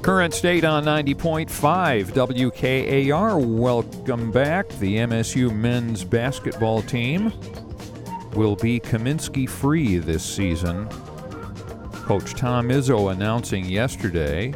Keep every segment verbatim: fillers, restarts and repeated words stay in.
Current State on ninety point five W K A R. Welcome back. The M S U men's basketball team will be Kaminsky-free this season. Coach Tom Izzo announcing yesterday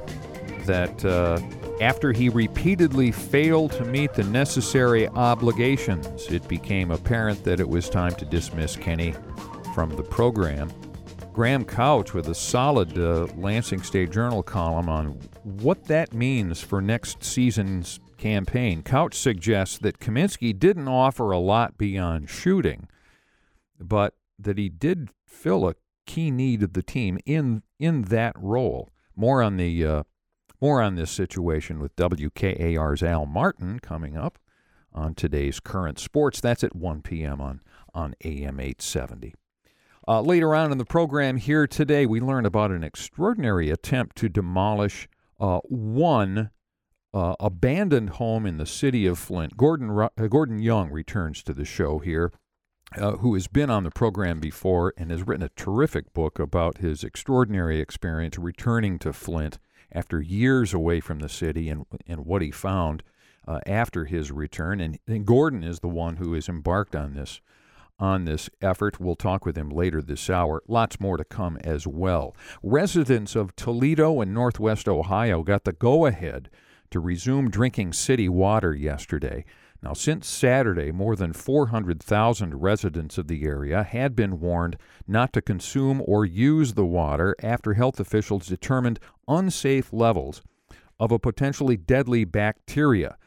that uh, after he repeatedly failed to meet the necessary obligations, it became apparent that it was time to dismiss Kenny from the program. Graham Couch with a solid uh, Lansing State Journal column on what that means for next season's campaign. Couch suggests that Kaminsky didn't offer a lot beyond shooting, but that he did fill a key need of the team in in that role. More on the uh, more on this situation with W K A R's Al Martin coming up on today's Current Sports. That's at one p.m. on on A M eight seventy. Uh, later on in the program here today, we learn about an extraordinary attempt to demolish uh, one uh, abandoned home in the city of Flint. Gordon uh, Gordon Young returns to the show here, uh, who has been on the program before and has written a terrific book about his extraordinary experience returning to Flint after years away from the city and, and what he found uh, after his return. And, and Gordon is the one who has embarked on this on this effort. We'll talk with him later this hour. Lots more to come as well. Residents of Toledo and Northwest Ohio got the go-ahead to resume drinking city water yesterday. Now, since Saturday, more than four hundred thousand residents of the area had been warned not to consume or use the water after health officials determined unsafe levels of a potentially deadly bacteria.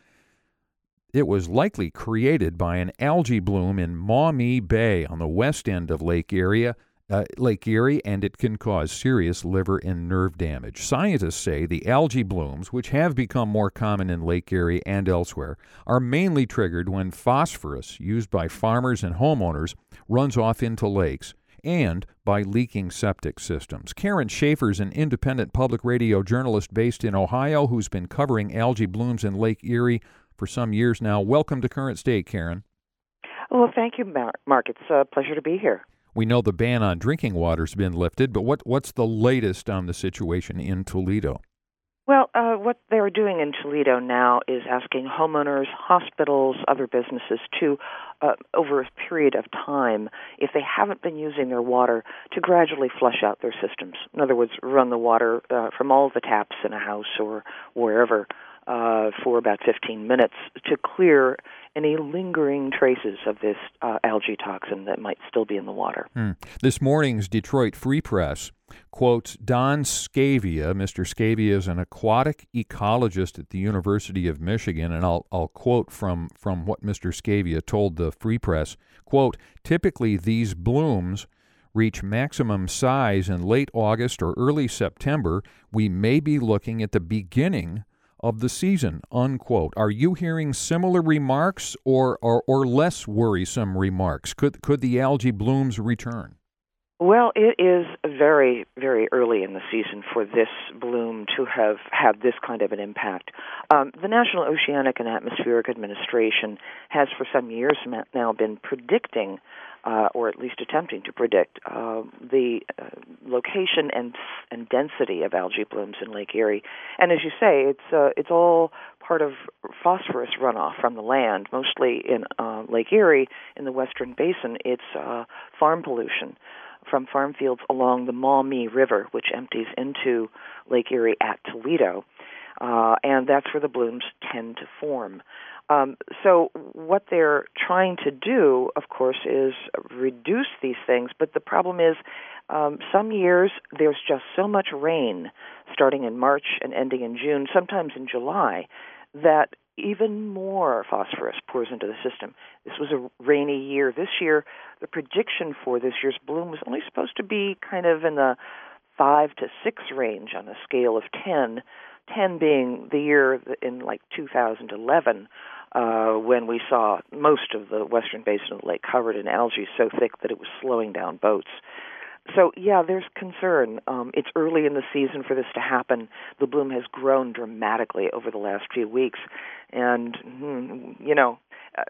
It was likely created by an algae bloom in Maumee Bay on the west end of Lake Erie, uh, Lake Erie, and it can cause serious liver and nerve damage. Scientists say the algae blooms, which have become more common in Lake Erie and elsewhere, are mainly triggered when phosphorus used by farmers and homeowners runs off into lakes and by leaking septic systems. Karen Schaefer is an independent public radio journalist based in Ohio who's been covering algae blooms in Lake Erie for some years now. Welcome to Current State, Karen. Well, thank you, Mark. It's a pleasure to be here. We know the ban on drinking water's been lifted, but what, what's the latest on the situation in Toledo? Well, uh, what they're doing in Toledo now is asking homeowners, hospitals, other businesses to, uh, over a period of time, if they haven't been using their water, to gradually flush out their systems. In other words, run the water uh, from all the taps in a house or wherever Uh, for about fifteen minutes to clear any lingering traces of this uh, algae toxin that might still be in the water. Hmm. This morning's Detroit Free Press quotes Don Scavia. Mister Scavia is an aquatic ecologist at the University of Michigan, and I'll, I'll quote from, from what Mister Scavia told the Free Press. Quote, typically these blooms reach maximum size in late August or early September. We may be looking at the beginning of the season, unquote. Are you hearing similar remarks or, or or less worrisome remarks? Could could the algae blooms return? Well, it is very, very early in the season for this bloom to have had this kind of an impact. Um, the National Oceanic and Atmospheric Administration has for some years now been predicting, uh, or at least attempting to predict, uh, the uh, location and and density of algae blooms in Lake Erie. And as you say, it's uh, it's all part of phosphorus runoff from the land, mostly in uh, Lake Erie in the Western Basin. It's uh, farm pollution from farm fields along the Maumee River, which empties into Lake Erie at Toledo, uh, and that's where the blooms tend to form. Um, so what they're trying to do, of course, is reduce these things, but the problem is um, some years there's just so much rain, starting in March and ending in June, sometimes in July, that even more phosphorus pours into the system. This was a rainy year. This year, the prediction for this year's bloom was only supposed to be kind of in the five to six range on a scale of ten, ten being the year in like two thousand eleven uh, when we saw most of the western basin of the lake covered in algae so thick that it was slowing down boats. So, yeah, there's concern. Um, it's early in the season for this to happen. The bloom has grown dramatically over the last few weeks. And, you know, uh,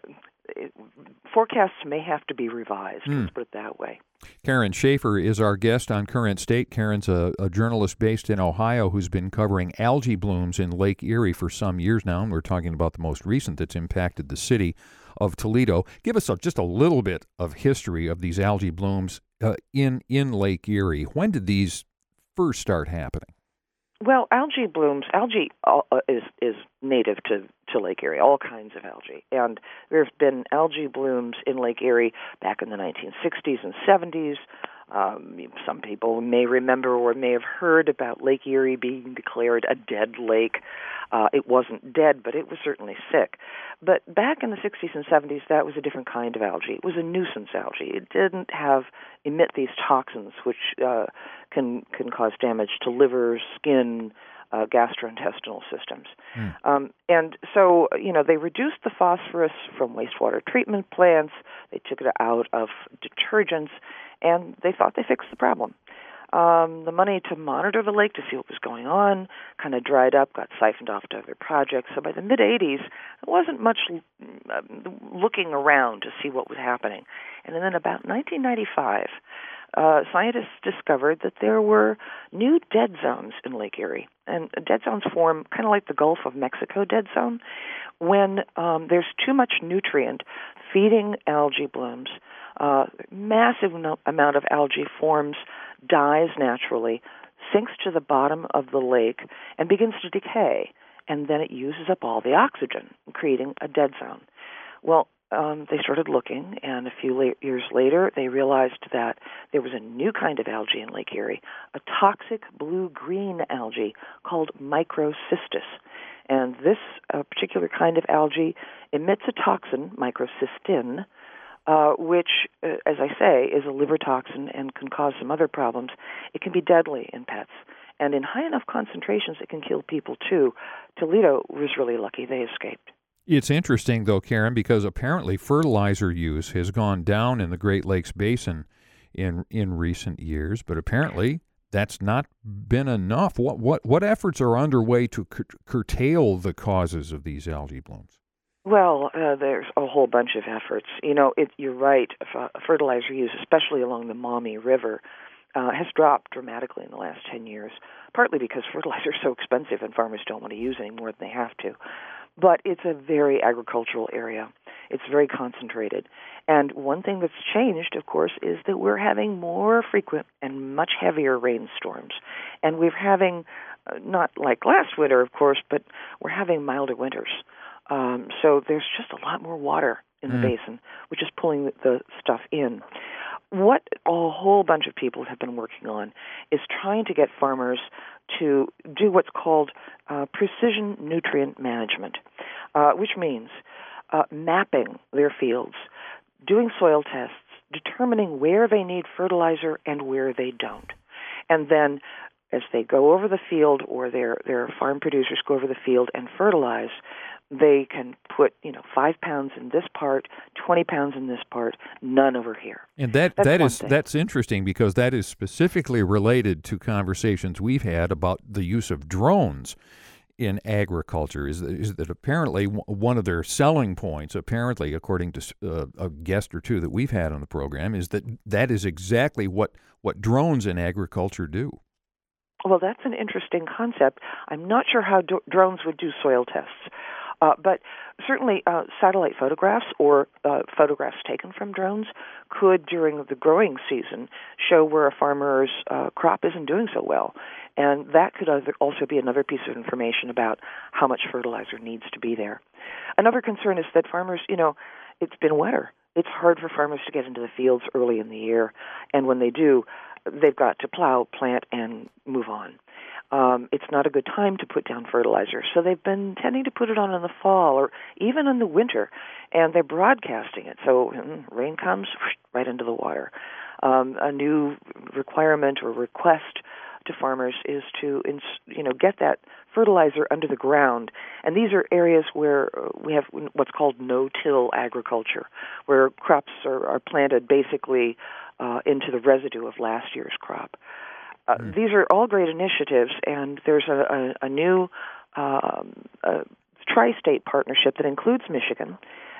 it, forecasts may have to be revised, mm. let's put it that way. Karen Schaefer is our guest on Current State. Karen's a, a journalist based in Ohio who's been covering algae blooms in Lake Erie for some years now, and we're talking about the most recent that's impacted the city of Toledo. Give us a, just a little bit of history of these algae blooms uh, in, in Lake Erie. When did these first start happening? Well, algae blooms, algae uh, is is native to, to Lake Erie, all kinds of algae. And there's been algae blooms in Lake Erie back in the nineteen sixties and seventies. Um, some people may remember or may have heard about Lake Erie being declared a dead lake. Uh, it wasn't dead, but it was certainly sick. But back in the sixties and seventies, that was a different kind of algae. It was a nuisance algae. It didn't have emit these toxins, which uh, can can cause damage to liver, skin, uh, gastrointestinal systems. Mm. Um, and so, you know, they reduced the phosphorus from wastewater treatment plants. They took it out of detergents, and they thought they fixed the problem. Um, the money to monitor the lake to see what was going on kind of dried up, got siphoned off to other projects. So by the mid-eighties, there wasn't much uh, looking around to see what was happening. And then about nineteen ninety-five, uh, scientists discovered that there were new dead zones in Lake Erie. And dead zones form kind of like the Gulf of Mexico dead zone. When um, there's too much nutrient feeding algae blooms, uh, massive no- amount of algae forms, dies naturally, sinks to the bottom of the lake, and begins to decay. And then it uses up all the oxygen, creating a dead zone. Well, um, they started looking, and a few la- years later, they realized that there was a new kind of algae in Lake Erie, a toxic blue-green algae called microcystis. And this uh, particular kind of algae emits a toxin, microcystin, Uh, which, uh, as I say, is a liver toxin and can cause some other problems. It can be deadly in pets. And in high enough concentrations, it can kill people, too. Toledo was really lucky. They escaped. It's interesting, though, Karen, because apparently fertilizer use has gone down in the Great Lakes Basin in in recent years, but apparently that's not been enough. What what, what efforts are underway to cur- curtail the causes of these algae blooms? Well, uh, there's a whole bunch of efforts. You know, it, you're right. F- fertilizer use, especially along the Maumee River, uh, has dropped dramatically in the last ten years, partly because fertilizer is so expensive and farmers don't want to use any more than they have to. But it's a very agricultural area. It's very concentrated. And one thing that's changed, of course, is that we're having more frequent and much heavier rainstorms. And we're having, uh, not like last winter, of course, but we're having milder winters. Um, so there's just a lot more water in the mm. basin, which is pulling the, the stuff in. What a whole bunch of people have been working on is trying to get farmers to do what's called uh, precision nutrient management, uh, which means uh, mapping their fields, doing soil tests, determining where they need fertilizer and where they don't. And then as they go over the field, or their, their farm producers go over the field and fertilize, they can put, you know, five pounds in this part, twenty pounds in this part, none over here. And that that's that is thing. that's interesting, because that is specifically related to conversations we've had about the use of drones in agriculture. Is that, is that apparently one of their selling points, apparently, according to uh, a guest or two that we've had on the program, is that that is exactly what, what drones in agriculture do. Well, that's an interesting concept. I'm not sure how do- drones would do soil tests. Uh, but certainly uh, satellite photographs or uh, photographs taken from drones could, during the growing season, show where a farmer's uh, crop isn't doing so well. And that could also be another piece of information about how much fertilizer needs to be there. Another concern is that farmers, you know, it's been wetter. It's hard for farmers to get into the fields early in the year. And when they do, they've got to plow, plant, and move on. Um, it's not a good time to put down fertilizer. So they've been tending to put it on in the fall or even in the winter, and they're broadcasting it. So mm, rain comes right into the water. Um, a new requirement or request to farmers is to, you know, get that fertilizer under the ground. And these are areas where we have what's called no-till agriculture, where crops are, are planted basically uh, into the residue of last year's crop. Uh, mm. These are all great initiatives, and there's a, a, a new uh, a tri-state partnership that includes Michigan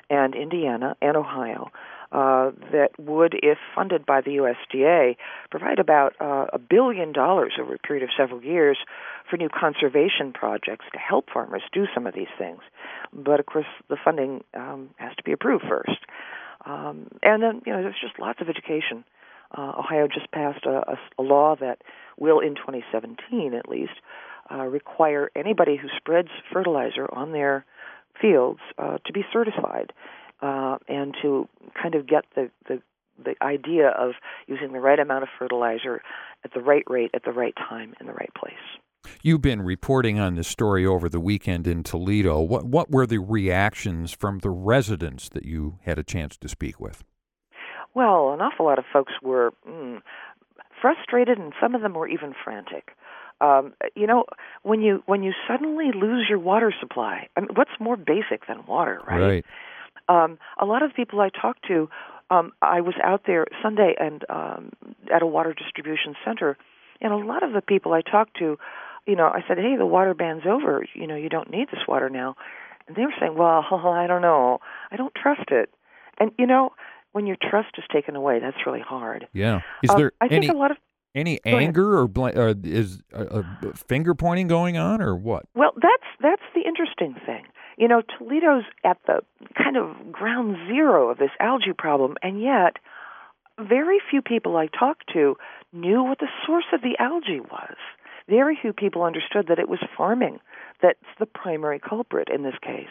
and Indiana and Ohio uh, that would, if funded by the U S D A, provide about uh, a billion dollars over a period of several years for new conservation projects to help farmers do some of these things. But, of course, the funding um, has to be approved first. Um, and then, you know, there's just lots of education. Uh, Ohio just passed a, a, a law that will, in twenty seventeen at least, uh, require anybody who spreads fertilizer on their fields uh, to be certified uh, and to kind of get the, the the idea of using the right amount of fertilizer at the right rate, at the right time, in the right place. You've been reporting on this story over the weekend in Toledo. What what were the reactions from the residents that you had a chance to speak with? Well, an awful lot of folks were mm, frustrated, and some of them were even frantic. Um, you know, when you when you suddenly lose your water supply, I mean, what's more basic than water, right? Right. Um, a lot of people I talked to, um, I was out there Sunday and um, at a water distribution center, and a lot of the people I talked to, you know, I said, hey, the water ban's over. You know, you don't need this water now. And they were saying, well, I don't know. I don't trust it. And, you know, when your trust is taken away, that's really hard. Yeah. Is um, there I any, think a lot of any anger or bl- uh, is uh, uh, finger pointing going on or what? Well, that's that's the interesting thing. You know, Toledo's at the kind of ground zero of this algae problem, and yet very few people I talked to knew what the source of the algae was. Very few people understood that it was farming that's the primary culprit in this case.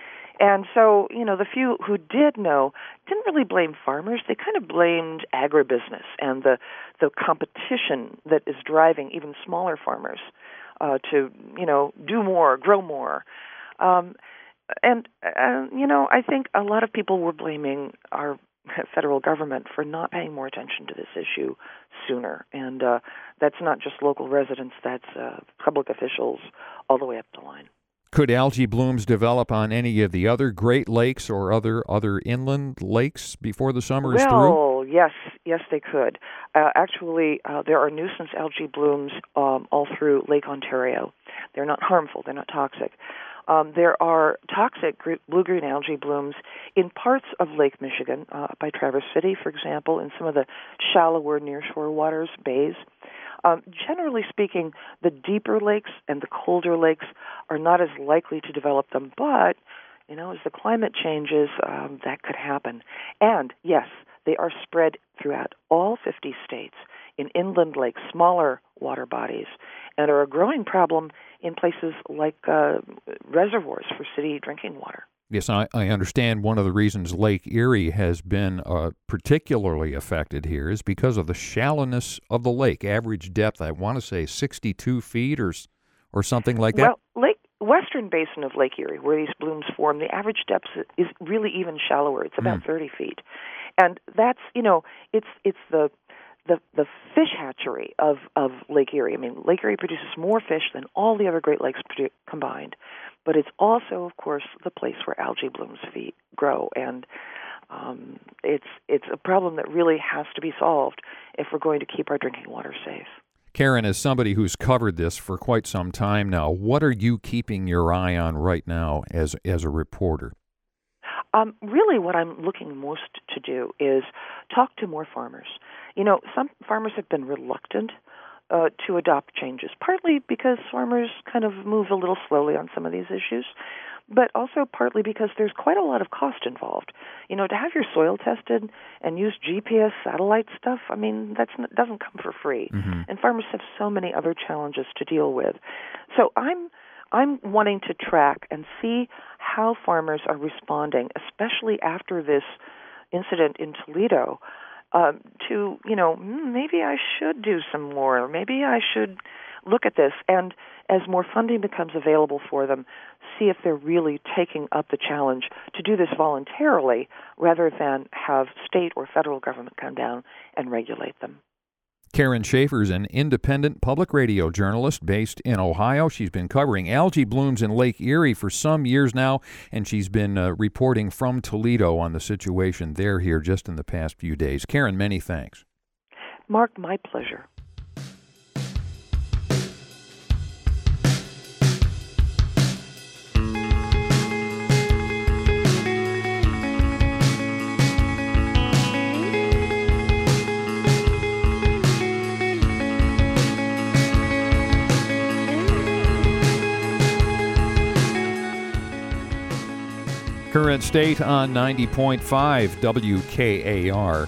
And so, you know, the few who did know didn't really blame farmers. They kind of blamed agribusiness and the the competition that is driving even smaller farmers uh, to, you know, do more, grow more. Um, and, uh, you know, I think a lot of people were blaming our federal government for not paying more attention to this issue sooner. And uh, that's not just local residents, that's uh, public officials all the way up the line. Could algae blooms develop on any of the other Great Lakes or other other inland lakes before the summer is through? Well, yes, yes, they could. Uh, actually, uh, there are nuisance algae blooms um, all through Lake Ontario. They're not harmful. They're not toxic. Um, there are toxic blue-green algae blooms in parts of Lake Michigan, uh, by Traverse City, for example, in some of the shallower nearshore waters, bays. Um, generally speaking, the deeper lakes and the colder lakes are not as likely to develop them, but, you know, as the climate changes, um, that could happen. And, yes, they are spread throughout all fifty states in inland lakes, smaller water bodies, and are a growing problem in places like uh, reservoirs for city drinking water. Yes, I, I understand one of the reasons Lake Erie has been uh, particularly affected here is because of the shallowness of the lake. Average depth, I want to say sixty-two feet or or something like that. Well, Lake western basin of Lake Erie, where these blooms form, the average depth is really even shallower. It's about mm. thirty feet. And that's, you know, it's it's the the the fish hatchery of, of Lake Erie. I mean, Lake Erie produces more fish than all the other Great Lakes produ- combined. But it's also, of course, the place where algae blooms feed, grow, and um, it's it's a problem that really has to be solved if we're going to keep our drinking water safe. Karen, as somebody who's covered this for quite some time now, what are you keeping your eye on right now as as a reporter? Um, really, what I'm looking most to do is talk to more farmers. You know, some farmers have been reluctant Uh, to adopt changes, partly because farmers kind of move a little slowly on some of these issues, but also partly because there's quite a lot of cost involved. You know, to have your soil tested and use G P S satellite stuff, I mean, that doesn't come for free. Mm-hmm. And farmers have so many other challenges to deal with. So I'm I'm wanting to track and see how farmers are responding, especially after this incident in Toledo, Uh, to, you know, maybe I should do some more, or maybe I should look at this. And as more funding becomes available for them, see if they're really taking up the challenge to do this voluntarily rather than have state or federal government come down and regulate them. Karen Schaefer is an independent public radio journalist based in Ohio. She's been covering algae blooms in Lake Erie for some years now, and she's been uh, reporting from Toledo on the situation there here just in the past few days. Karen, many thanks. Mark, my pleasure. Current State on ninety point five W K A R.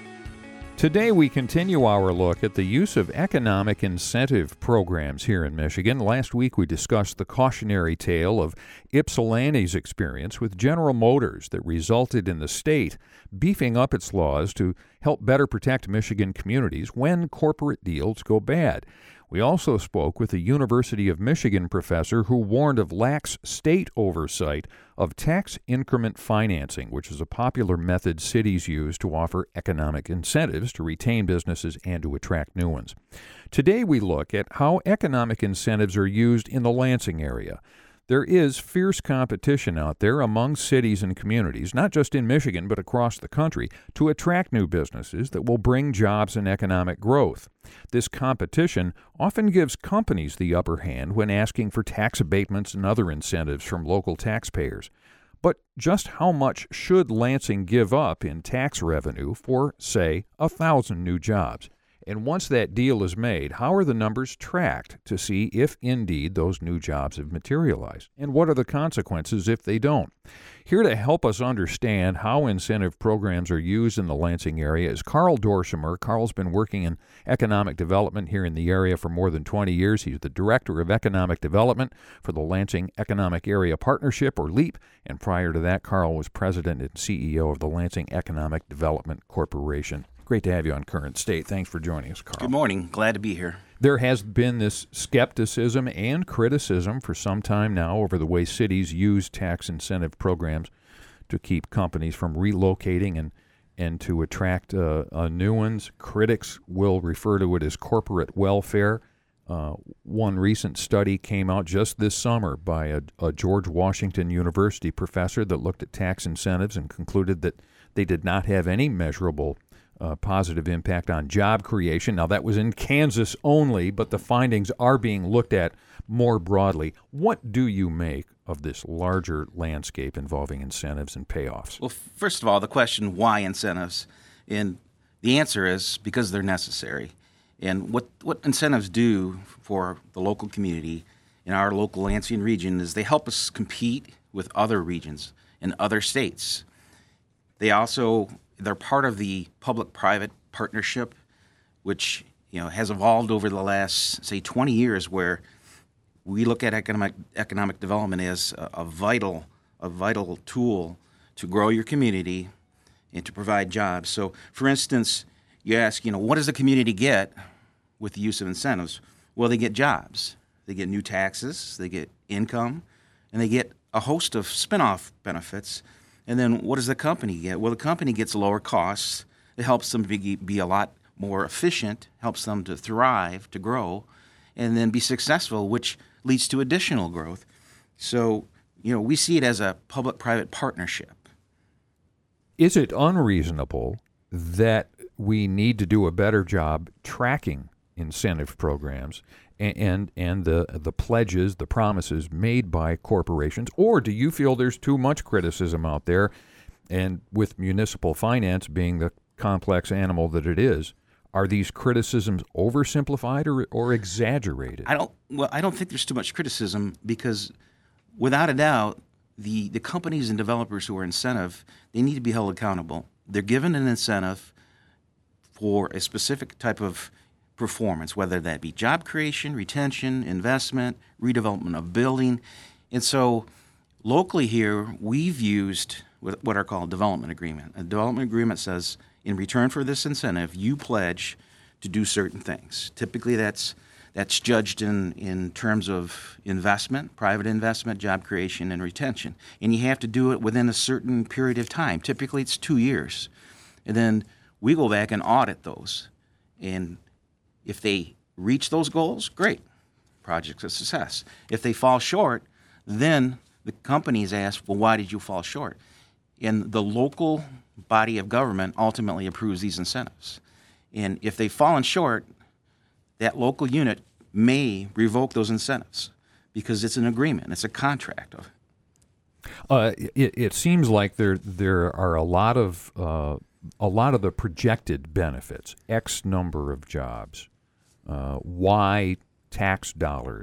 Today we continue our look at the use of economic incentive programs here in Michigan. Last week we discussed the cautionary tale of Ypsilanti's experience with General Motors that resulted in the state beefing up its laws to help better protect Michigan communities when corporate deals go bad. We also spoke with a University of Michigan professor who warned of lax state oversight of tax increment financing, which is a popular method cities use to offer economic incentives to retain businesses and to attract new ones. Today we look at how economic incentives are used in the Lansing area. There is fierce competition out there among cities and communities, not just in Michigan but across the country, to attract new businesses that will bring jobs and economic growth. This competition often gives companies the upper hand when asking for tax abatements and other incentives from local taxpayers. But just how much should Lansing give up in tax revenue for, say, a thousand new jobs? And once that deal is made, how are the numbers tracked to see if indeed those new jobs have materialized? And what are the consequences if they don't? Here to help us understand how incentive programs are used in the Lansing area is Carl Dorshemer. Carl's been working in economic development here in the area for more than twenty years. He's the Director of Economic Development for the Lansing Economic Area Partnership, or LEAP. And prior to that, Carl was President and C E O of the Lansing Economic Development Corporation. Great to have you on Current State. Thanks for joining us, Carl. Good morning. Glad to be here. There has been this skepticism and criticism for some time now over the way cities use tax incentive programs to keep companies from relocating and, and to attract uh, uh, new ones. Critics will refer to it as corporate welfare. Uh, one recent study came out just this summer by a, a George Washington University professor that looked at tax incentives and concluded that they did not have any measurable Uh, positive impact on job creation. Now, that was in Kansas only, but the findings are being looked at more broadly. What do you make of this larger landscape involving incentives and payoffs? Well, first of all, the question, why incentives? And the answer is because they're necessary. And what, what incentives do for the local community in our local Lansing region is they help us compete with other regions and other states. They also They're part of the public-private partnership, which you know has evolved over the last, say, twenty years, where we look at economic economic development as a, a vital a vital tool to grow your community and to provide jobs. So, for instance, you ask, you know, what does the community get with the use of incentives? Well, they get jobs, they get new taxes, they get income, and they get a host of spin-off benefits. And then what does the company get? Well, the company gets lower costs. It helps them be, be a lot more efficient, helps them to thrive, to grow, and then be successful, which leads to additional growth. So, you know, we see it as a public-private partnership. Is it unreasonable that we need to do a better job tracking incentive programs and and, and the the pledges, the promises made by corporations? Or do you feel there's too much criticism out there, and with municipal finance being the complex animal that it is, are these criticisms oversimplified or, or exaggerated? I don't well, I don't think there's too much criticism because without a doubt, the, the companies and developers who are incentive, they need to be held accountable. They're given an incentive for a specific type of performance, whether that be job creation, retention, investment, redevelopment of building. And so locally here, we've used what are called development agreement. A development agreement says, in return for this incentive, you pledge to do certain things. Typically that's that's judged in, in terms of investment, private investment, job creation, and retention. And you have to do it within a certain period of time. Typically it's two years. And then we go back and audit those. And if they reach those goals, great, project's a success. If they fall short, then the companies ask, well, why did you fall short? And the local body of government ultimately approves these incentives. And if they've fallen short, that local unit may revoke those incentives because it's an agreement, it's a contract. Uh, it, it seems like there there are a lot of uh, a lot of the projected benefits, X number of jobs, uh, Y tax dollars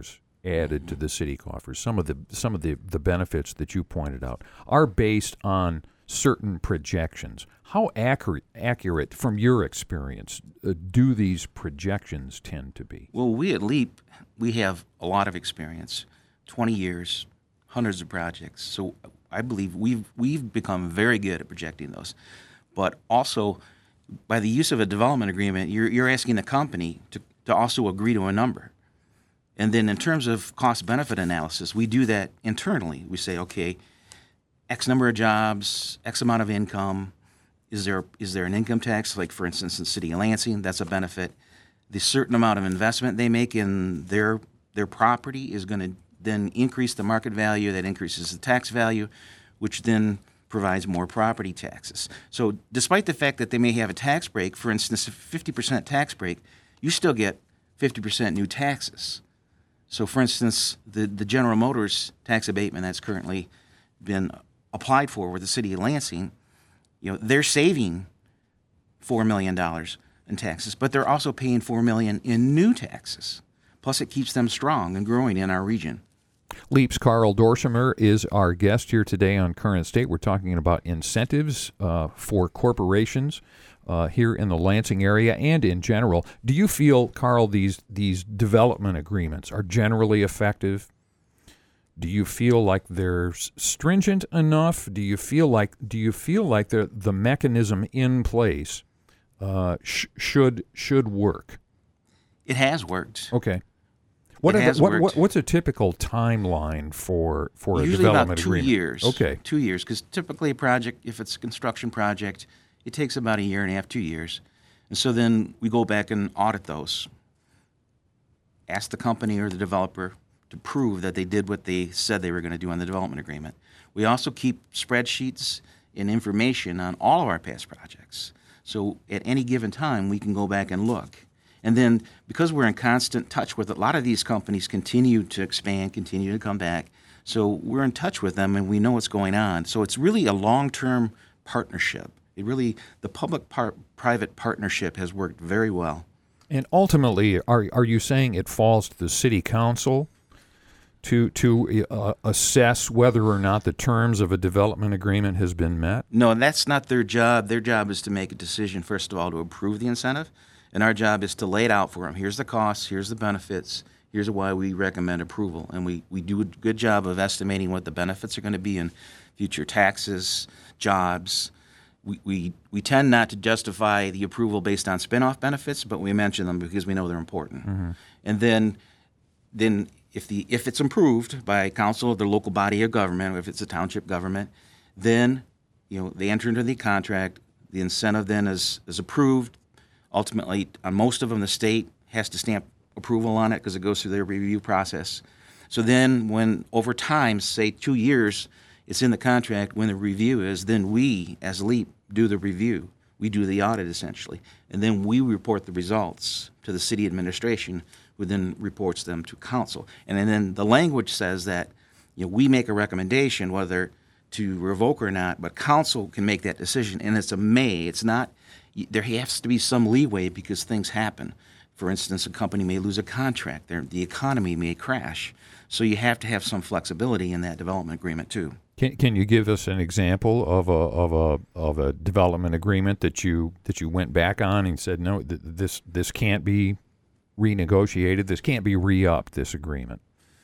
added to the city coffers, some of the some of the, the benefits that you pointed out, are based on certain projections. How accurate, accurate from your experience, uh, do these projections tend to be? Well, we at LEAP, we have a lot of experience, twenty years, hundreds of projects. So I believe we've we've become very good at projecting those. But also, by the use of a development agreement, you're you're asking the company to, to also agree to a number. And then in terms of cost-benefit analysis, we do that internally. We say, okay, X number of jobs, X amount of income. Is there is there an income tax? Like, for instance, in the city of Lansing, that's a benefit. The certain amount of investment they make in their their property is going to then increase the market value. That increases the tax value, which then provides more property taxes. So despite the fact that they may have a tax break, for instance, a fifty percent tax break, you still get fifty percent new taxes. So, for instance, the, the General Motors tax abatement that's currently been applied for with the city of Lansing, you know, they're saving four million dollars in taxes, but they're also paying four million dollars in new taxes. Plus, it keeps them strong and growing in our region. LEAP's Carl Dorshemer is our guest here today on Current State. We're talking about incentives uh, for corporations uh, here in the Lansing area and in general. Do you feel, Carl, these these development agreements are generally effective? Do you feel like they're stringent enough? Do you feel like do you feel like the the mechanism in place uh, sh- should should work? It has worked. Okay. What, it are has the, what, worked. what what's a typical timeline for for a Usually development about two agreement? years. Okay. Two years, because typically a project, if it's a construction project, it takes about a year and a half, two years. And so then we go back and audit those. Ask the company or the developer to prove that they did what they said they were going to do on the development agreement. We also keep spreadsheets and information on all of our past projects. So at any given time, we can go back and look. And then because we're in constant touch with a lot of these companies, continue to expand, continue to come back. So we're in touch with them and we know what's going on. So it's really a long-term partnership. It really, the public-private partnership has worked very well. And ultimately, are are you saying it falls to the city council to to uh, assess whether or not the terms of a development agreement has been met? No, that's not their job. Their job is to make a decision, first of all, to approve the incentive. And our job is to lay it out for them. Here's the costs, here's the benefits, here's why we recommend approval. And we, we do a good job of estimating what the benefits are going to be in future taxes, jobs. We, we, we tend not to justify the approval based on spin-off benefits, but we mention them because we know they're important. Mm-hmm. And then then if the if it's approved by council or the local body of government, or if it's a township government, then you know they enter into the contract. The incentive then is, is approved. Ultimately, on most of them, the state has to stamp approval on it because it goes through their review process. So then when, over time, say two years, it's in the contract, when the review is, then we, as LEAP, do the review. We do the audit, essentially. And then we report the results to the city administration, who then reports them to council. And then the language says that you know, we make a recommendation whether to revoke or not, but council can make that decision. And it's a may. It's not... There has to be some leeway because things happen. For instance, a company may lose a contract. The economy may crash. So you have to have some flexibility in that development agreement too. Can Can you give us an example of a of a of a development agreement that you that you went back on and said no, th- this this can't be renegotiated. This can't be re-upped. This agreement.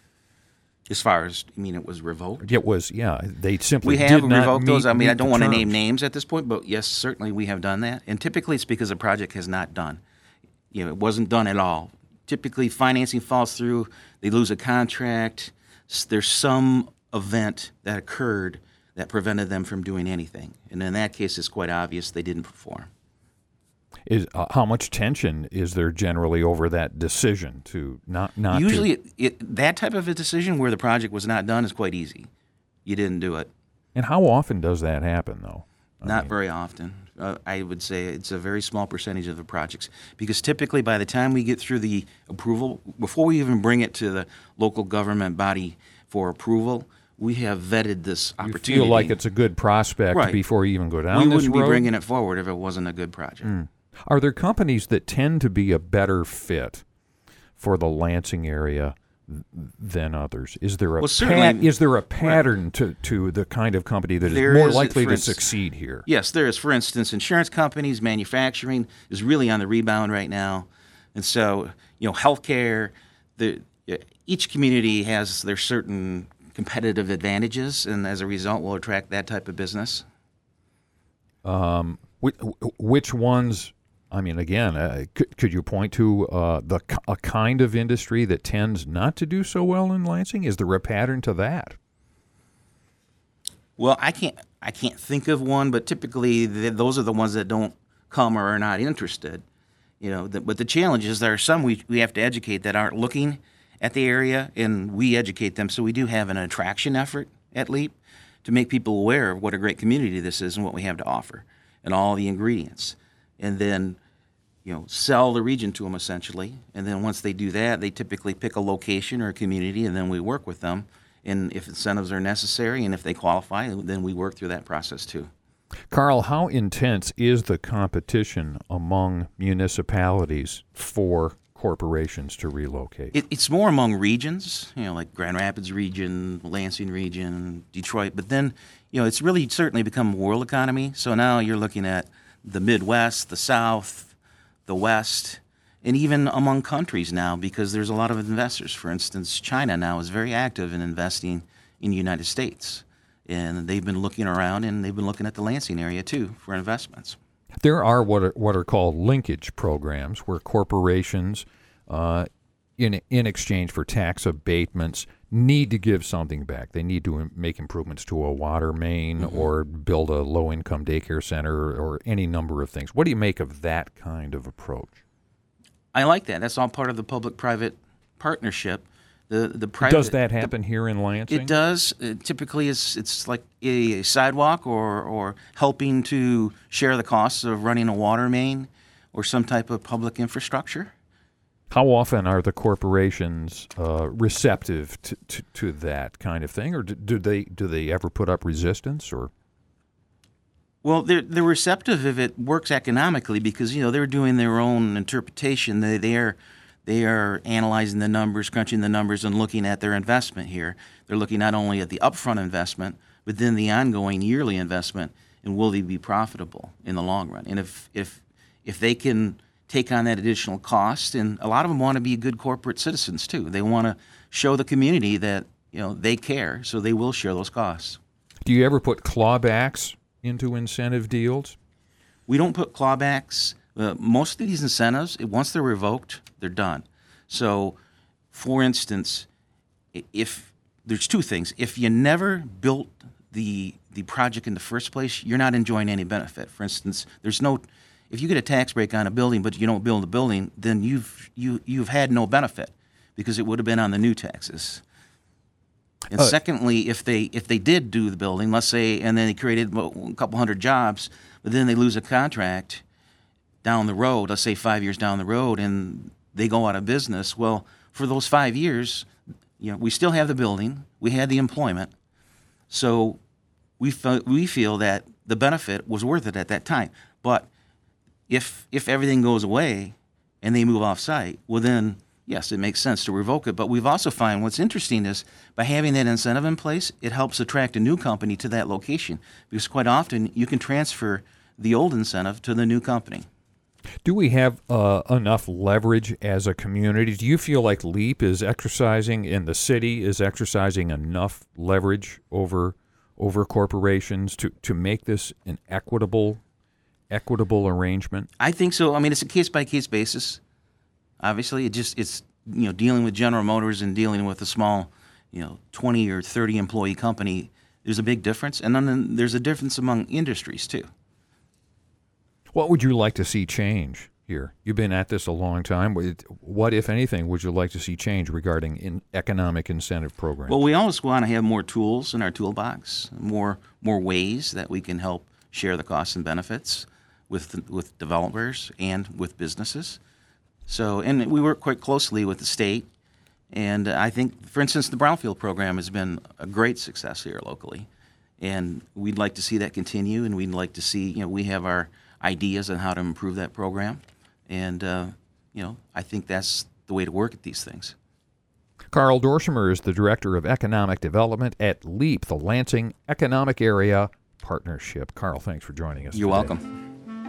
As far as, I mean, it was revoked? It was, yeah. They simply we did have not revoked meet, those. I mean, I don't want to terms. name names at this point, but yes, certainly we have done that. And typically it's because the project has not done. You know, it wasn't done at all. Typically financing falls through, they lose a contract, there's some event that occurred that prevented them from doing anything. And in that case, it's quite obvious they didn't perform. Is uh, how much tension is there generally over that decision to not not usually to, it, it, that type of a decision where the project was not done is quite easy. You didn't do it. And how often does that happen, though? I Not mean, very often. Uh, I would say it's a very small percentage of the projects because typically by the time we get through the approval, before we even bring it to the local government body for approval, we have vetted this you opportunity. feel like it's a good prospect Right. before you even go down we this wouldn't road? be bringing it forward if it wasn't a good project. Mm. Are there companies that tend to be a better fit for the Lansing area th- than others? Is there a Well, certainly- is there a pattern to, to the kind of company that is There more is, likely for to ins- succeed here? Yes, there is. For instance, insurance companies, manufacturing is really on the rebound right now. And so, you know, healthcare, the, each community has their certain competitive advantages, and as a result will attract that type of business. Um, which, which ones, I mean, again, uh, could, could you point to uh, the a kind of industry that tends not to do so well in Lansing? Is there a pattern to that? Well, I can't I can't think of one, but typically th- those are the ones that don't come or are not interested. You know, the, but the challenge is there are some we we have to educate that aren't looking at the area, and we educate them. So we do have an attraction effort at LEAP to make people aware of what a great community this is and what we have to offer and all the ingredients. And then, you know, sell the region to them essentially. And then once they do that, they typically pick a location or a community, and then we work with them. And if incentives are necessary and if they qualify, then we work through that process too. Carl, how intense is the competition among municipalities for corporations to relocate? It, it's more among regions, you know, like Grand Rapids region, Lansing region, Detroit. But then, you know, it's really certainly become a world economy. So now you're looking at the Midwest, the South, the West, and even among countries now, because there's a lot of investors. For instance, China now is very active in investing in the United States. And they've been looking around, and they've been looking at the Lansing area, too, for investments. There are what are, what are called linkage programs where corporations, uh, in in exchange for tax abatements, need to give something back. They need to make improvements to a water main mm-hmm. or build a low-income daycare center or, or any number of things. What do you make of that kind of approach? I like that. That's all part of the public-private partnership. The the private, does that happen the, here in Lansing? It does. It typically, it's it's like a sidewalk or or helping to share the costs of running a water main or some type of public infrastructure. How often are the corporations uh, receptive to, to, to that kind of thing, or do, do they do they ever put up resistance? Or well, they're they're receptive if it works economically, because you know they're doing their own interpretation. They they are. They are analyzing the numbers, crunching the numbers, and looking at their investment here. They're looking not only at the upfront investment, but then the ongoing yearly investment, and will they be profitable in the long run? And if if if they can take on that additional cost, and a lot of them want to be good corporate citizens too. They want to show the community that you know they care, so they will share those costs. Do you ever put clawbacks into incentive deals? We don't put clawbacks. Uh, most of these incentives, once they're revoked, they're done. So, for instance, if there's two things. If you never built the the project in the first place, you're not enjoying any benefit. For instance, there's no if you get a tax break on a building but you don't build the building, then you've you you've had no benefit because it would have been on the new taxes. And uh, secondly, if they if they did do the building, let's say, and then they created a couple hundred jobs, but then they lose a contract down the road, let's say five years down the road, and they go out of business. Well, for those five years, you know, we still have the building, we had the employment, so we fe- we feel that the benefit was worth it at that time. But if if everything goes away and they move off site, well then, yes, it makes sense to revoke it. But we've also found what's interesting is by having that incentive in place, it helps attract a new company to that location, because quite often you can transfer the old incentive to the new company. Do we have uh, enough leverage as a community? Do you feel like LEAP is exercising, and the city is exercising enough leverage over over corporations to, to make this an equitable equitable arrangement? I think so. I mean, it's a case by case basis. Obviously, it just it's you know dealing with General Motors and dealing with a small, you know, twenty or thirty employee company. There's a big difference, and then there's a difference among industries too. What would you like to see change here? You've been at this a long time. What, if anything, would you like to see change regarding in economic incentive programs? Well, we always want to have more tools in our toolbox, more more ways that we can help share the costs and benefits with with developers and with businesses. So, and we work quite closely with the state. And I think, for instance, the Brownfield program has been a great success here locally. And we'd like to see that continue, and we'd like to see, you know, we have our ideas on how to improve that program. And, uh, you know, I think that's the way to work at these things. Carl Dorschimer is the Director of Economic Development at LEAP, the Lansing Economic Area Partnership. Carl, thanks for joining us You're today. welcome.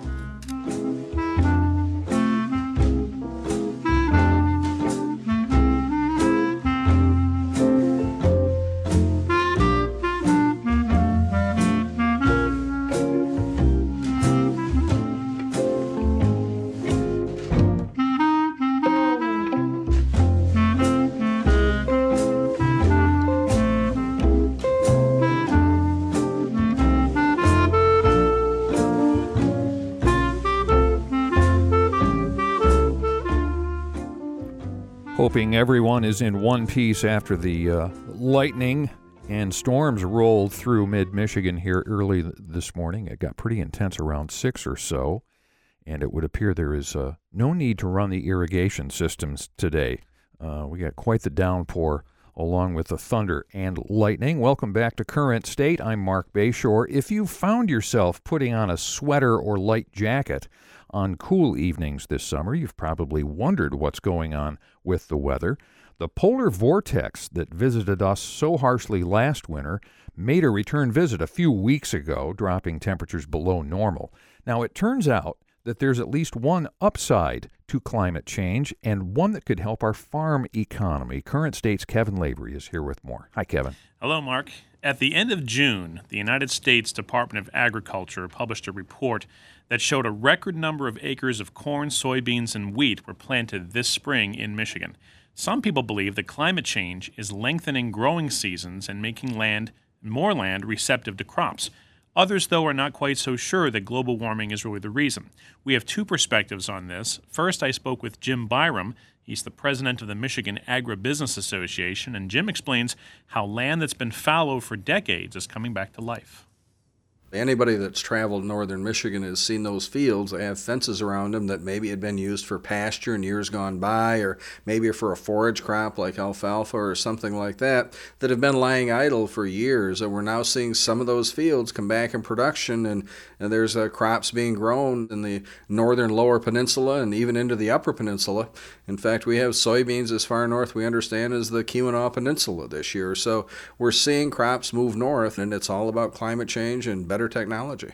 Hoping everyone is in one piece after the uh, lightning and storms rolled through mid-Michigan here early th- this morning. It got pretty intense around six or so, and it would appear there is uh, no need to run the irrigation systems today. Uh, we got quite the downpour along with the thunder and lightning. Welcome back to Current State. I'm Mark Bayshore. If you found yourself putting on a sweater or light jacket on cool evenings this summer, you've probably wondered what's going on with the weather. The polar vortex that visited us so harshly last winter made a return visit a few weeks ago, dropping temperatures below normal. Now, it turns out that there's at least one upside to climate change and one that could help our farm economy. Current State's Kevin Lavery is here with more. Hi, Kevin. Hello, Mark. At the end of June, the United States Department of Agriculture published a report that showed a record number of acres of corn, soybeans, and wheat were planted this spring in Michigan. Some people believe that climate change is lengthening growing seasons and making land, more land, receptive to crops. Others, though, are not quite so sure that global warming is really the reason. We have two perspectives on this. First, I spoke with Jim Byram. He's the president of the Michigan Agribusiness Association, and Jim explains how land that's been fallow for decades is coming back to life. Anybody that's traveled northern Michigan has seen those fields. They have fences around them that maybe had been used for pasture in years gone by, or maybe for a forage crop like alfalfa or something like that, that have been lying idle for years. And we're now seeing some of those fields come back in production, and, and there's uh, crops being grown in the northern lower peninsula and even into the upper peninsula. In fact, we have soybeans as far north we understand as the Keweenaw Peninsula this year. So we're seeing crops move north, and it's all about climate change and better technology.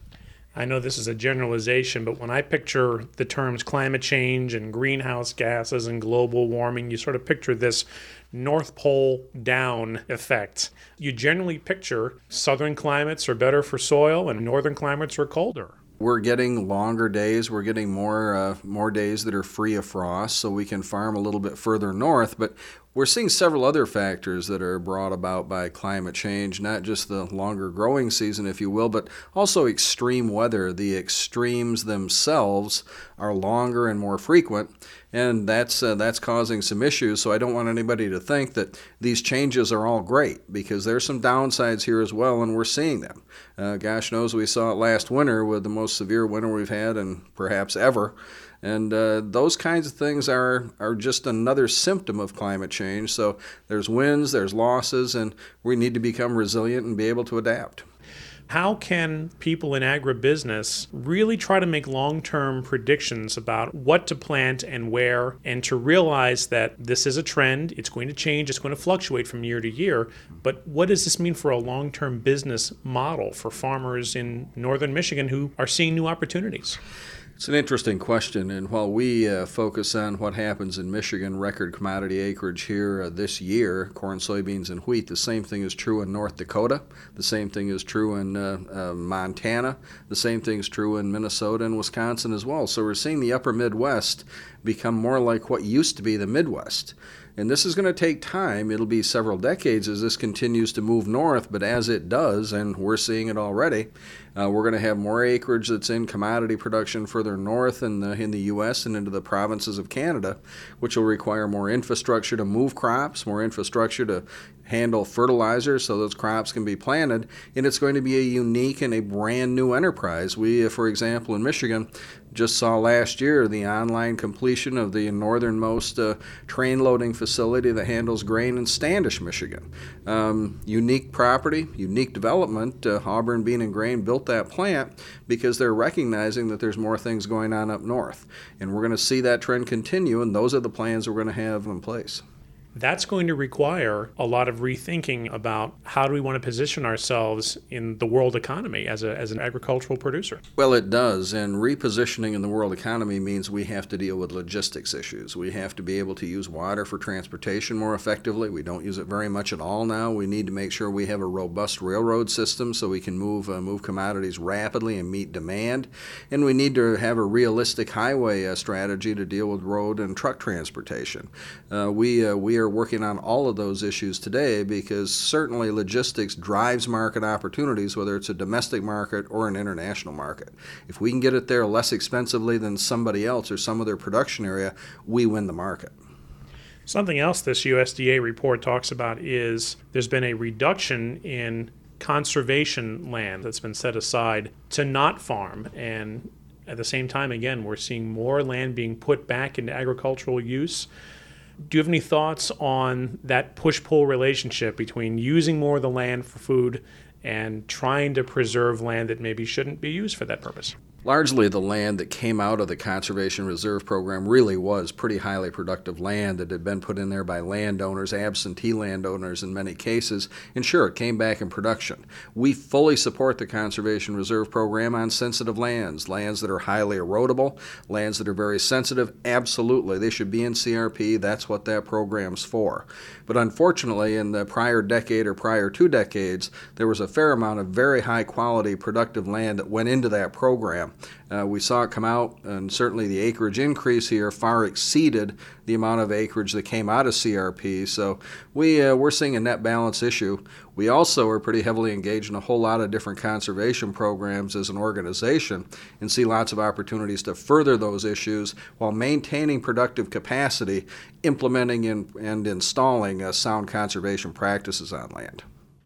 I know this is a generalization, but when I picture the terms climate change and greenhouse gases and global warming, you sort of picture this North Pole down effect. You generally picture southern climates are better for soil and northern climates are colder. We're getting longer days. We're getting more uh, more days that are free of frost, so we can farm a little bit further north. But we're seeing several other factors that are brought about by climate change, not just the longer growing season, if you will, but also extreme weather. The extremes themselves are longer and more frequent, and that's uh, that's causing some issues. So I don't want anybody to think that these changes are all great, because there's some downsides here as well, and we're seeing them. Uh, gosh knows we saw it last winter with the most severe winter we've had in perhaps ever. And uh, those kinds of things are, are just another symptom of climate change. So there's wins, there's losses, and we need to become resilient and be able to adapt. How can people in agribusiness really try to make long-term predictions about what to plant and where, and to realize that this is a trend, it's going to change, it's going to fluctuate from year to year, but what does this mean for a long-term business model for farmers in northern Michigan who are seeing new opportunities? It's an interesting question, and while we uh, focus on what happens in Michigan, record commodity acreage here uh, this year, corn, soybeans, and wheat, the same thing is true in North Dakota, the same thing is true in uh, uh, Montana, the same thing is true in Minnesota and Wisconsin as well. So we're seeing the upper Midwest become more like what used to be the Midwest. And this is going to take time. It'll be several decades as this continues to move north, but as it does, and we're seeing it already, uh, we're going to have more acreage that's in commodity production further north in the, in the U S and into the provinces of Canada, which will require more infrastructure to move crops, more infrastructure to handle fertilizer so those crops can be planted, and it's going to be a unique and a brand new enterprise. We, for example, in Michigan, just saw last year the online completion of the northernmost uh, train loading facility that handles grain in Standish, Michigan. Um, unique property, unique development. Uh, Auburn Bean and Grain built that plant because they're recognizing that there's more things going on up north. And we're going to see that trend continue, and those are the plans we're going to have in place. That's going to require a lot of rethinking about how do we want to position ourselves in the world economy as a as an agricultural producer. Well, it does, and repositioning in the world economy means we have to deal with logistics issues. We have to be able to use water for transportation more effectively. We don't use it very much at all now. We need to make sure we have a robust railroad system so we can move uh, move commodities rapidly and meet demand. And we need to have a realistic highway uh, strategy to deal with road and truck transportation. Uh, we uh, we are working on all of those issues today because certainly logistics drives market opportunities, whether it's a domestic market or an international market. If we can get it there less expensively than somebody else or some other production area, we win the market. Something else this U S D A report talks about is there's been a reduction in conservation land that's been set aside to not farm, and at the same time, again, we're seeing more land being put back into agricultural use. Do you have any thoughts on that push-pull relationship between using more of the land for food and trying to preserve land that maybe shouldn't be used for that purpose? Largely, the land that came out of the Conservation Reserve Program really was pretty highly productive land that had been put in there by landowners, absentee landowners in many cases, and sure, it came back in production. We fully support the Conservation Reserve Program on sensitive lands, lands that are highly erodible, lands that are very sensitive. Absolutely, they should be in C R P. That's what that program's for. But unfortunately, in the prior decade or prior two decades, there was a fair amount of very high-quality productive land that went into that program. Uh, we saw it come out, and certainly the acreage increase here far exceeded the amount of acreage that came out of C R P. So we, uh, we're seeing a net balance issue. We also are pretty heavily engaged in a whole lot of different conservation programs as an organization and see lots of opportunities to further those issues while maintaining productive capacity, implementing and, and installing uh, sound conservation practices on land.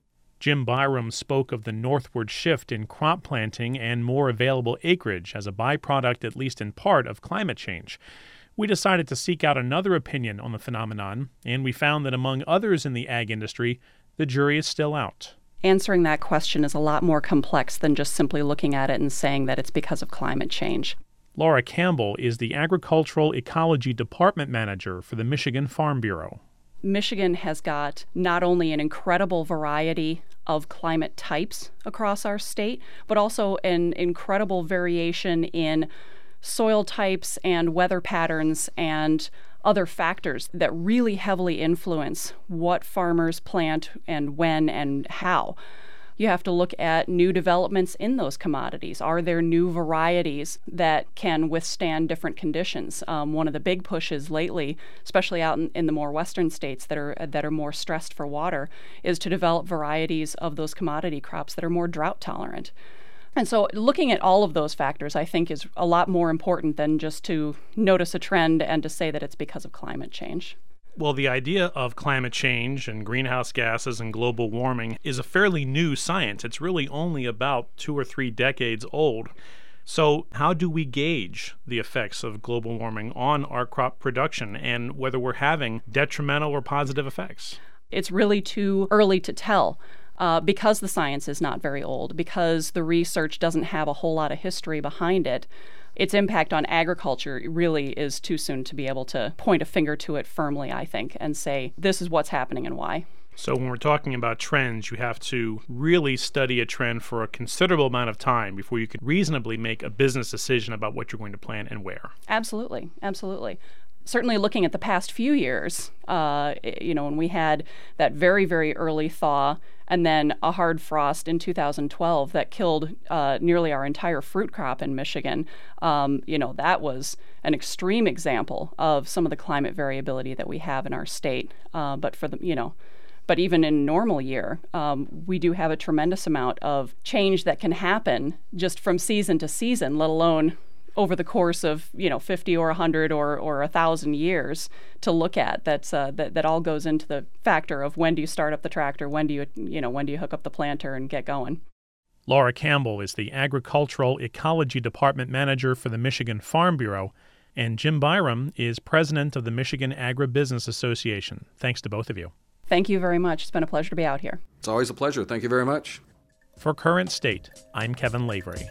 Jim Byram spoke of the northward shift in crop planting and more available acreage as a byproduct, at least in part, of climate change. We decided to seek out another opinion on the phenomenon, and we found that among others in the ag industry, the jury is still out. Answering that question is a lot more complex than just simply looking at it and saying that it's because of climate change. Laura Campbell is the Agricultural Ecology Department Manager for the Michigan Farm Bureau. Michigan has got not only an incredible variety of climate types across our state, but also an incredible variation in soil types and weather patterns and other factors that really heavily influence what farmers plant and when and how. You have to look at new developments in those commodities. Are there new varieties that can withstand different conditions? Um, one of the big pushes lately, especially out in, in the more western states that are that are more stressed for water, is to develop varieties of those commodity crops that are more drought tolerant. And so looking at all of those factors, I think, is a lot more important than just to notice a trend and to say that it's because of climate change. Well, the idea of climate change and greenhouse gases and global warming is a fairly new science. It's really only about two or three decades old. So how do we gauge the effects of global warming on our crop production and whether we're having detrimental or positive effects? It's really too early to tell. Uh, because the science is not very old, because the research doesn't have a whole lot of history behind it, its impact on agriculture really is too soon to be able to point a finger to it firmly, I think, and say, this is what's happening and why. So when we're talking about trends, you have to really study a trend for a considerable amount of time before you could reasonably make a business decision about what you're going to plant and where. Absolutely, absolutely. Certainly looking at the past few years, uh, you know, when we had that very, very early thaw and then a hard frost in two thousand twelve that killed uh, nearly our entire fruit crop in Michigan, um, you know, that was an extreme example of some of the climate variability that we have in our state. Uh, but for the, you know, but even in a normal year, um, we do have a tremendous amount of change that can happen just from season to season, let alone over the course of, you know, fifty or one hundred or or one thousand years to look at. That's uh, that that all goes into the factor of when do you start up the tractor, when do you you know when do you hook up the planter and get going. Laura Campbell is the Agricultural Ecology Department Manager for the Michigan Farm Bureau, and Jim Byram is President of the Michigan Agribusiness Association. Thanks to both of you. Thank you very much. It's been a pleasure to be out here. It's always a pleasure. Thank you very much. For Current State, I'm Kevin Lavery.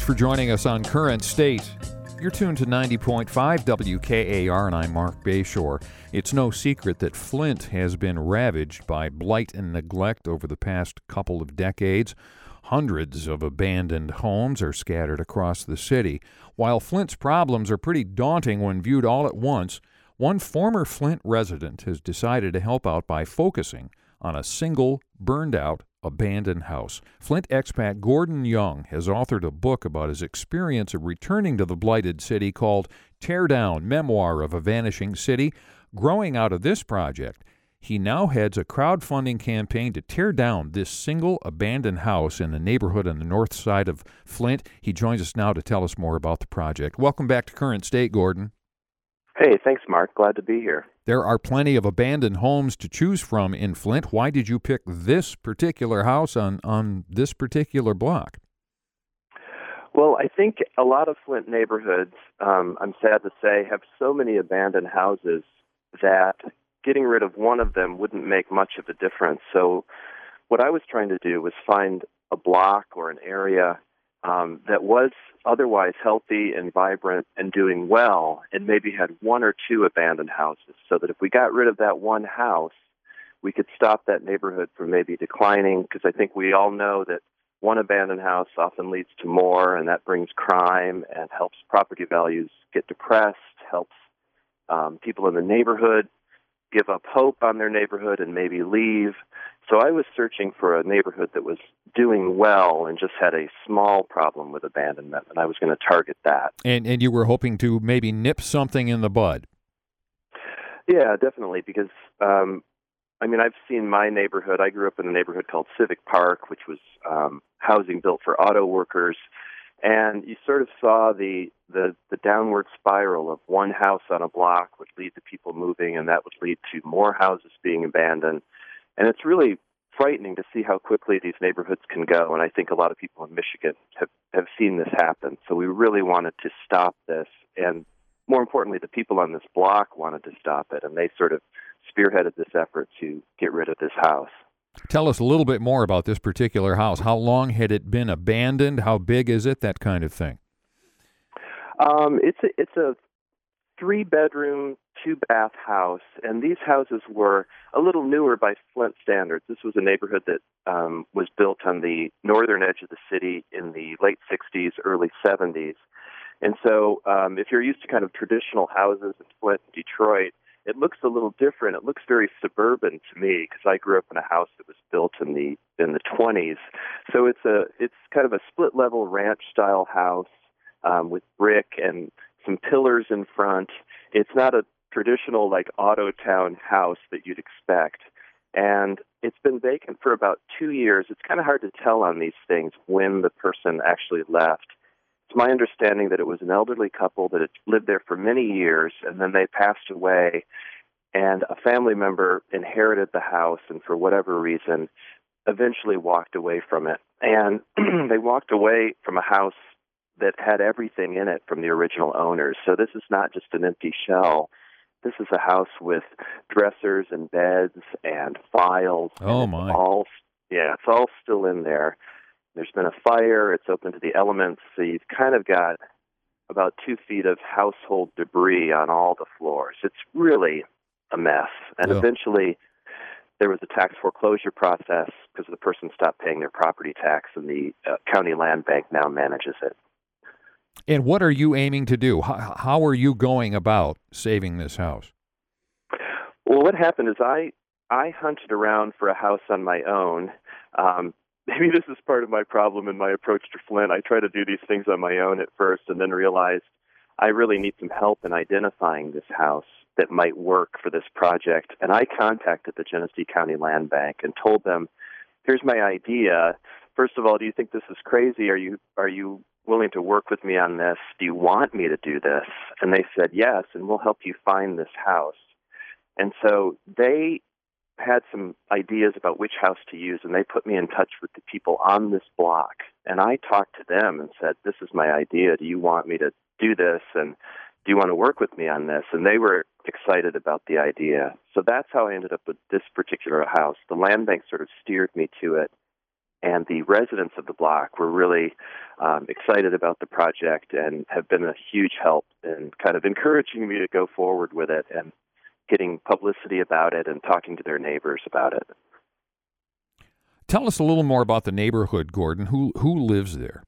for joining us on Current State. You're tuned to ninety point five W K A R, and I'm Mark Bayshore. It's no secret that Flint has been ravaged by blight and neglect over the past couple of decades. Hundreds of abandoned homes are scattered across the city. While Flint's problems are pretty daunting when viewed all at once, one former Flint resident has decided to help out by focusing on a single, burned-out, abandoned house. Flint expat Gordon Young has authored a book about his experience of returning to the blighted city called Tear Down, Memoir of a Vanishing City. Growing out of this project, he now heads a crowdfunding campaign to tear down this single abandoned house in a neighborhood on the north side of Flint. He joins us now to tell us more about the project. Welcome back to Current State, Gordon. Hey, thanks, Mark. Glad to be here. There are plenty of abandoned homes to choose from in Flint. Why did you pick this particular house on, on this particular block? Well, I think a lot of Flint neighborhoods, um, I'm sad to say, have so many abandoned houses that getting rid of one of them wouldn't make much of a difference. So what I was trying to do was find a block or an area um, that was otherwise healthy and vibrant and doing well, and maybe had one or two abandoned houses, so that if we got rid of that one house, we could stop that neighborhood from maybe declining, because I think we all know that one abandoned house often leads to more, and that brings crime and helps property values get depressed, helps um, people in the neighborhood give up hope on their neighborhood and maybe leave. So I was searching for a neighborhood that was doing well and just had a small problem with abandonment, and I was going to target that. And and you were hoping to maybe nip something in the bud. Yeah, definitely, because, um, I mean, I've seen my neighborhood. I grew up in a neighborhood called Civic Park, which was um, housing built for auto workers. And you sort of saw the, the, the downward spiral of one house on a block would lead to people moving, and that would lead to more houses being abandoned. And it's really frightening to see how quickly these neighborhoods can go. And I think a lot of people in Michigan have, have seen this happen. So we really wanted to stop this. And more importantly, the people on this block wanted to stop it. And they sort of spearheaded this effort to get rid of this house. Tell us a little bit more about this particular house. How long had it been abandoned? How big is it? That kind of thing. Um, it's a, it's a three-bedroom, two-bath house, and these houses were a little newer by Flint standards. This was a neighborhood that um, was built on the northern edge of the city in the late sixties, early seventies. And so um, if you're used to kind of traditional houses in Flint and Detroit, it looks a little different. It looks very suburban to me, because I grew up in a house that was built in the in the twenties. So it's a it's kind of a split level ranch style house um, with brick and some pillars in front. It's not a traditional like auto town house that you'd expect. And it's been vacant for about two years. It's kind of hard to tell on these things when the person actually left. It's my understanding that it was an elderly couple that had lived there for many years, and then they passed away, and a family member inherited the house, and for whatever reason, eventually walked away from it. And they walked away from a house that had everything in it from the original owners. So this is not just an empty shell. This is a house with dressers and beds and files. Oh, and my. All, yeah, it's all still in there. There's been a fire. It's open to the elements. So you've kind of got about two feet of household debris on all the floors. It's really a mess. And Yeah. eventually there was a tax foreclosure process because the person stopped paying their property tax, and the uh, county land bank now manages it. And what are you aiming to do? How, how are you going about saving this house? Well, what happened is I, I hunted around for a house on my own. Um, maybe this is part of my problem in my approach to Flint. I try to do these things on my own at first, and then realized I really need some help in identifying this house that might work for this project. And I contacted the Genesee County Land Bank and told them, here's my idea. First of all, do you think this is crazy? Are you are you willing to work with me on this? Do you want me to do this? And they said, yes, and we'll help you find this house. And so they had some ideas about which house to use, and they put me in touch with the people on this block. And I talked to them and said, this is my idea. Do you want me to do this? And do you want to work with me on this? And they were excited about the idea. So that's how I ended up with this particular house. The land bank sort of steered me to it. and the residents of the block were really um, excited about the project and have been a huge help in kind of encouraging me to go forward with it and getting publicity about it and talking to their neighbors about it. Tell us a little more about the neighborhood, Gordon. Who who lives there?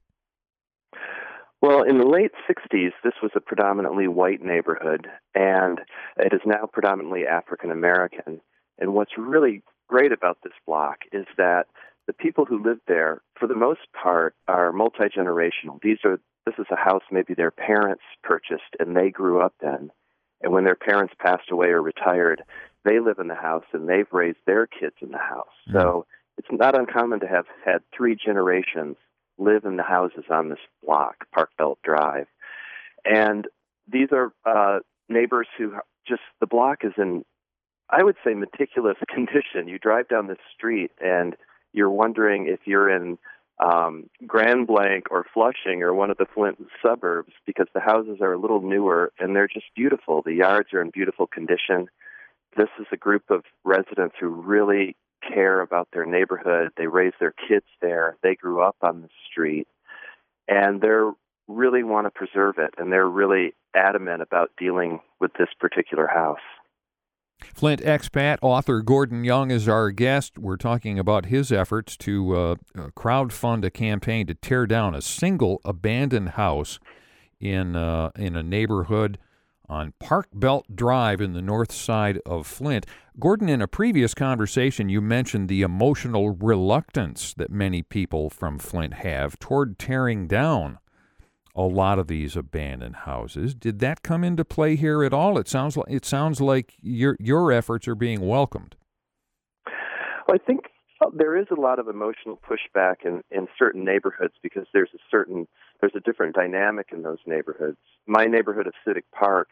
Well, in the late sixties, this was a predominantly white neighborhood, and it is now predominantly African American. And what's really great about this block is that the people who live there, for the most part, are multi-generational. These are this is a house maybe their parents purchased and they grew up in. And when their parents passed away or retired, they live in the house and they've raised their kids in the house. Mm. So it's not uncommon to have had three generations live in the houses on this block, Park Belt Drive. And these are uh, neighbors who just, the block is in, I would say, meticulous condition. You drive down this street and you're wondering if you're in um, Grand Blanc or Flushing or one of the Flint suburbs, because the houses are a little newer and they're just beautiful. The yards are in beautiful condition. This is a group of residents who really care about their neighborhood. They raise their kids there. They grew up on the street, and they really want to preserve it, and they're really adamant about dealing with this particular house. Flint expat author Gordon Young is our guest. We're talking about his efforts to uh, crowdfund a campaign to tear down a single abandoned house in uh, in a neighborhood on Park Belt Drive in the north side of Flint. Gordon, in a previous conversation, you mentioned the emotional reluctance that many people from Flint have toward tearing down a lot of these abandoned houses. Did that come into play here at all? It sounds like it sounds like your your efforts are being welcomed. Well, I think there is a lot of emotional pushback in, in certain neighborhoods because there's a certain there's a different dynamic in those neighborhoods. My neighborhood of Civic Park,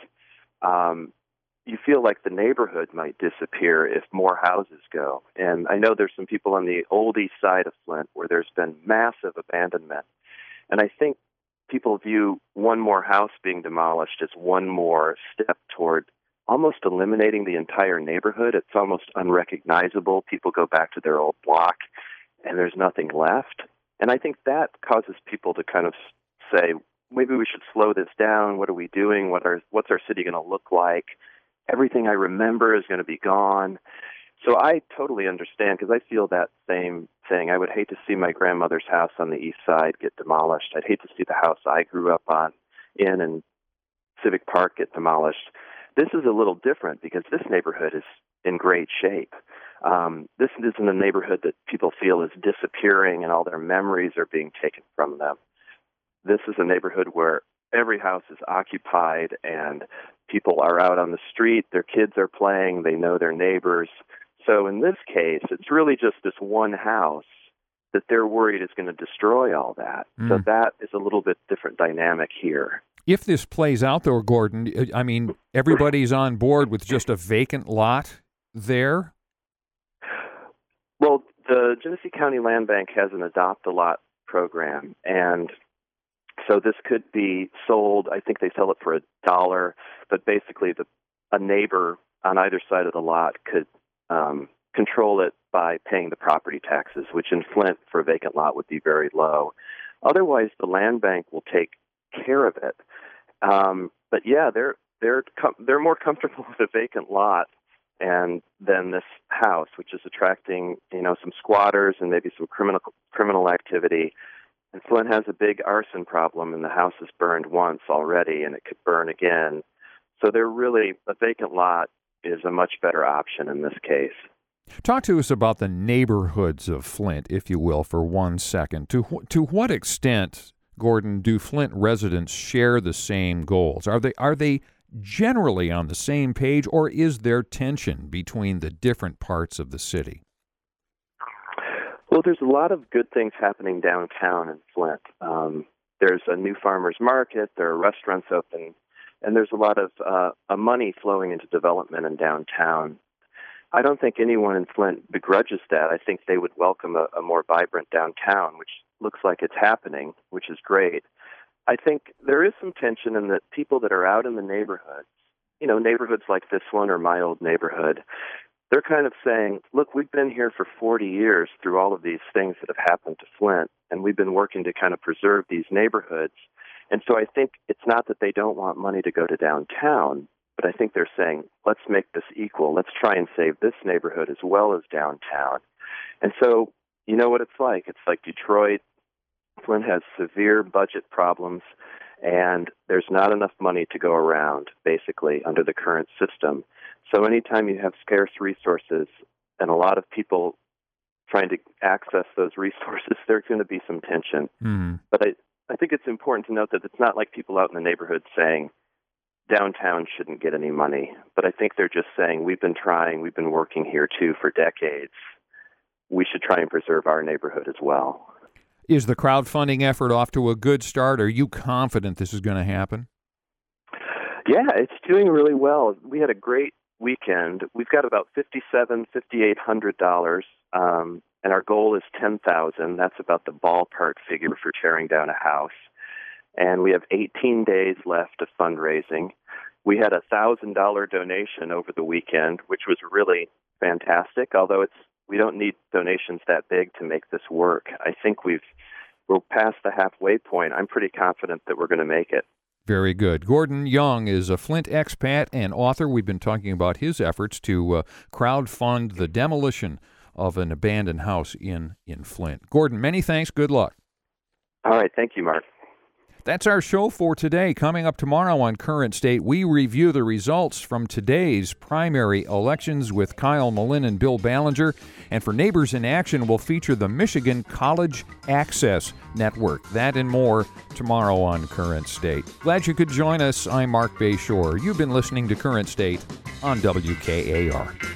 um, you feel like the neighborhood might disappear if more houses go. And I know there's some people on the old east side of Flint where there's been massive abandonment. And I think people view one more house being demolished as one more step toward almost eliminating the entire neighborhood. It's almost unrecognizable. People go back to their old block, and there's nothing left. And I think that causes people to kind of say, maybe we should slow this down. What are we doing? What are what's our city going to look like? Everything I remember is going to be gone. So I totally understand, because I feel that same thing. I would hate to see my grandmother's house on the east side get demolished. I'd hate to see the house I grew up on in in Civic Park get demolished. This is a little different because this neighborhood is in great shape. Um, this isn't a neighborhood that people feel is disappearing and all their memories are being taken from them. This is a neighborhood where every house is occupied and people are out on the street, their kids are playing, they know their neighbors. So in this case, it's really just this one house that they're worried is going to destroy all that. Mm. So that is a little bit different dynamic here. If this plays out, though, Gordon, I mean, everybody's on board with just a vacant lot there? Well, the Genesee County Land Bank has an Adopt-A-Lot program, and so this could be sold. I think they sell it for a dollar, but basically the a neighbor on either side of the lot could um, control it by paying the property taxes, which in Flint for a vacant lot would be very low. Otherwise, the land bank will take care of it. Um, but yeah, they're they're com- they're more comfortable with a vacant lot and than this house, which is attracting you know some squatters and maybe some criminal criminal activity. And Flint has a big arson problem, and the house has burned once already, and it could burn again. So they're really a vacant lot is a much better option in this case. Talk to us about the neighborhoods of Flint, if you will, for one second. To wh- to what extent, Gordon, do Flint residents share the same goals? Are they are they generally on the same page, or is there tension between the different parts of the city? Well, there's a lot of good things happening downtown in Flint. Um, there's a new farmers market, there are restaurants open, and there's a lot of uh, uh, money flowing into development in downtown. I don't think anyone in Flint begrudges that. I think they would welcome a, a more vibrant downtown, which looks like it's happening, which is great. I think there is some tension in that people that are out in the neighborhoods, you know, neighborhoods like this one or my old neighborhood, they're kind of saying, look, we've been here for forty years through all of these things that have happened to Flint, and we've been working to kind of preserve these neighborhoods. And so I think it's not that they don't want money to go to downtown, but I think they're saying, let's make this equal. Let's try and save this neighborhood as well as downtown. And so you know what it's like. It's like Detroit. Flint has severe budget problems, and there's not enough money to go around, basically, under the current system. So anytime you have scarce resources and a lot of people trying to access those resources, there's going to be some tension. Mm. But I, I think it's important to note that it's not like people out in the neighborhood saying downtown shouldn't get any money. But I think they're just saying, we've been trying, we've been working here, too, for decades. We should try and preserve our neighborhood as well. Is the crowdfunding effort off to a good start? Are you confident this is going to happen? Yeah, it's doing really well. We had a great weekend. We've got about fifty-seven thousand dollars, fifty-eight hundred dollars, um, and our goal is ten thousand dollars. That's about the ballpark figure for tearing down a house. And we have eighteen days left of fundraising. We had a one thousand dollars donation over the weekend, which was really fantastic, although it's we don't need donations that big to make this work. I think we've we're past the halfway point. I'm pretty confident that we're going to make it. Very good. Gordon Young is a Flint expat and author. We've been talking about his efforts to uh, crowdfund the demolition of an abandoned house in, in Flint. Gordon, many thanks. Good luck. All right. Thank you, Mark. That's our show for today. Coming up tomorrow on Current State, we review the results from today's primary elections with Kyle Malin and Bill Ballinger. And for Neighbors in Action, we'll feature the Michigan College Access Network. That and more tomorrow on Current State. Glad you could join us. I'm Mark Bayshore. You've been listening to Current State on W K A R.